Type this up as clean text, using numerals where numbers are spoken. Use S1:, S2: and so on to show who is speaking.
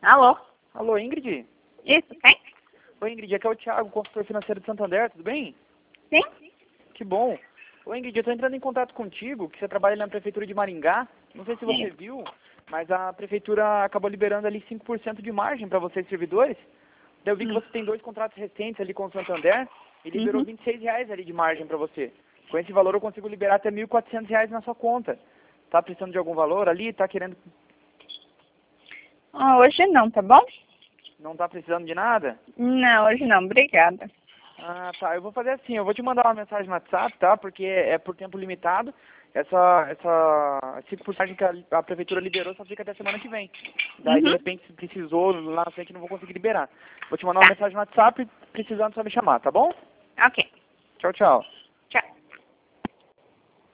S1: Alô?
S2: Alô, Ingrid?
S1: Isso, quem?
S2: Oi, Ingrid, aqui é o Thiago, consultor financeiro de Santander, tudo bem?
S1: Sim?
S2: Que bom. Oi, Ingrid, eu estou entrando em contato contigo, que você trabalha na Prefeitura de Maringá. Não sei se você viu, mas a Prefeitura acabou liberando ali 5% de margem para vocês, servidores. Daí eu vi que você tem 2 contratos recentes ali com o Santander e liberou R$ 26 ali de margem para você. Com esse valor eu consigo liberar até R$ 1.400 na sua conta. Tá precisando de algum valor ali? Tá querendo...
S1: Hoje não, tá bom?
S2: Não tá precisando de nada?
S1: Não, hoje não, obrigada.
S2: Ah, tá. Eu vou fazer assim, eu vou te mandar uma mensagem no WhatsApp, tá? Porque é por tempo limitado. Essa 5% que a prefeitura liberou só fica até semana que vem. Daí, de repente, se precisou, lá na frente não vou conseguir liberar. Vou te mandar uma mensagem no WhatsApp, precisando só me chamar, tá bom?
S1: Ok.
S2: Tchau, tchau.